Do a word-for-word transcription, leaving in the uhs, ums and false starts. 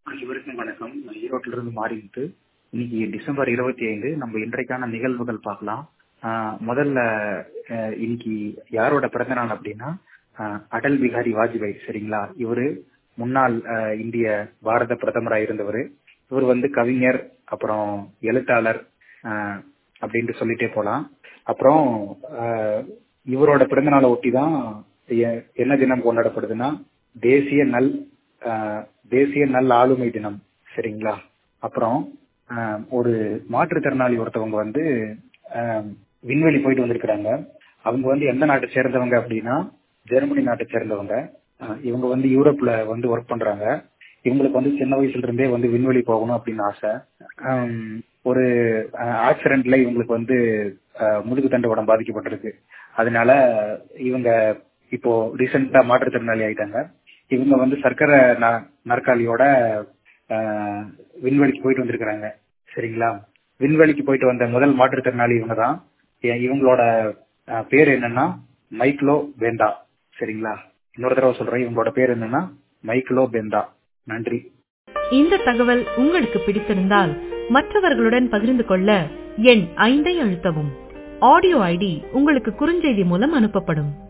அனைவருக்கும் வணக்கம். நான் ஈரோட்டில இருந்து மாறிட்டு இன்னைக்கு டிசம்பர் இருபத்தி ஐந்து நம்ம இன்றைக்கான நிகழ்வுகள் பார்க்கலாம். ஆஹ் முதல்ல ஆஹ் இன்னைக்கு யாரோட பிறந்த நாள் அப்படின்னா ஆஹ் அடல் பிகாரி வாஜ்பாய். சரிங்களா? இவரு முன்னாள் ஆஹ் இந்திய பாரத பிரதமராக இருந்தவர். இவர் வந்து கவிஞர், அப்புறம் எழுத்தாளர் ஆஹ் அப்படின்ட்டு சொல்லிட்டே போலாம். அப்புறம் ஆஹ் இவரோட பிறந்த நாளை ஒட்டி தான் எ- என்ன தினம் கொண்டாடப்படுதுன்னா தேசிய நல் ஆஹ் தேசிய நல் ஆளுமை தினம். சரிங்களா? அப்புறம் ஆஹ் ஒரு மாற்றுத்திறனாளி ஒருத்தவங்க வந்து ஆஹ் விண்வெளி போயிட்டு வந்திருக்கிறாங்க. அவங்க வந்து எந்த நாட்டை சேர்ந்தவங்க அப்படின்னா ஜெர்மனி நாட்டை சேர்ந்தவங்க. ஆஹ் இவங்க வந்து யூரோப்ல வந்து ஒர்க் பண்றாங்க. இவங்களுக்கு வந்து சின்ன வயசுல இருந்தே வந்து விண்வெளி போகணும் அப்படின்னு ஆசை. ஆம், ஒரு ஆக்சிடென்ட்ல இவங்களுக்கு வந்து ஆஹ் முதுகு தண்டு உடம்பு பாதிக்கப்பட்டிருக்கு. அதனால இவங்க இப்போ ரீசெண்டா மாற்றுத்திறனாளி ஆயிட்டாங்க. இவங்க வந்து சர்க்கரை ந- நாற்காலியோட ஆஹ் விண்வெளிக்கு போயிட்டு வந்திருக்கிறாங்க. சரிங்களா? விண்வெளிக்கு போயிட்டு வந்த முதல் மாற்றுத்திறனாளி இவங்க தான். இவங்களோட ஆஹ் பேர் என்னன்னா மைக்லோ பெந்தா. சரிங்களா? இன்னொரு தடவை சொல்றேன், இவங்களோட பேர் என்னன்னா மைக்லோ பெந்தா. நன்றி. இந்த தகவல் உங்களுக்கு பிடித்திருந்தால் மற்றவர்களுடன் பகிர்ந்து கொள்ள எண் ஐந்தை அழுத்தவும். ஆடியோ ஐடி உங்களுக்கு குறுஞ்செய்தி மூலம் அனுப்பப்படும்.